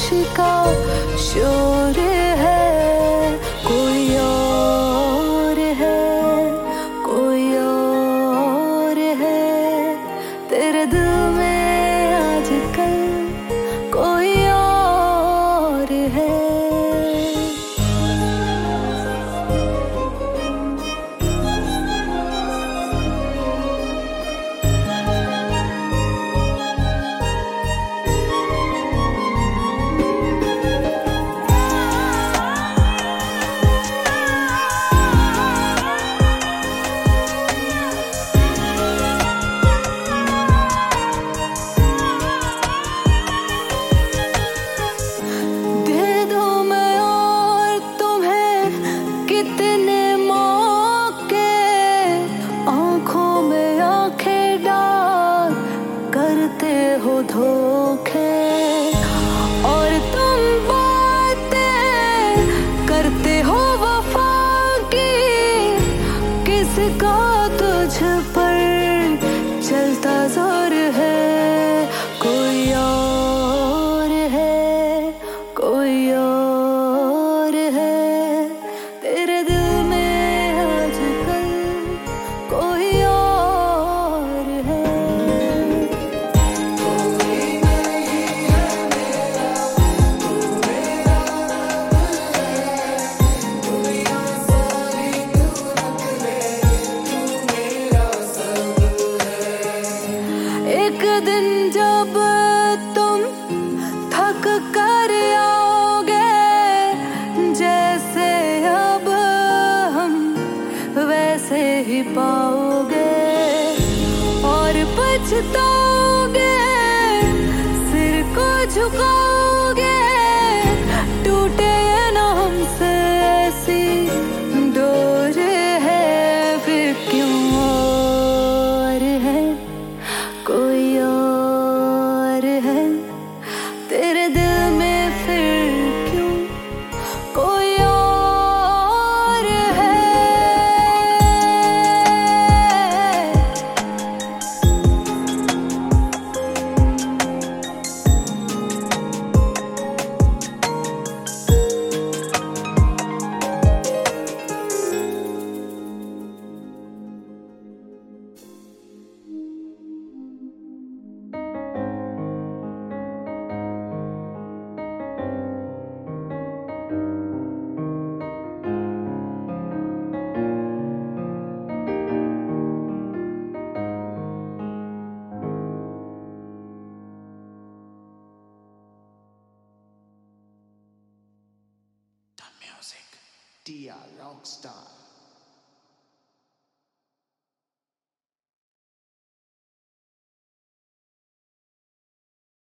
का शोर है, कोई और है, कोई और है तेरे दिल में आजकल, कोई और है। कितने मौके आंखों में आंखें डाल करते हो धोखे, और तुम बातें करते हो वफा की, किसका तुझ पर चलता जोर है, कोई और है, कोई और है तेरे दिल में आजकल, कोई और है। कोई नहीं है मेरा, तू मेरा रब है, कोई आसानी तू रख ले, तू मेरा सब है। एक दिन जब तुम थक कर आओगे, जैसे अब हम वैसे ही पाओगे, और पछताओगे, सिर को झुकाओगे, टूटे ना हमसे ऐसी डोर है, फिर क्यों और है, कोई और है तेरे दिल में, फिर क्यों कोई और है। Music, DR Rockstar.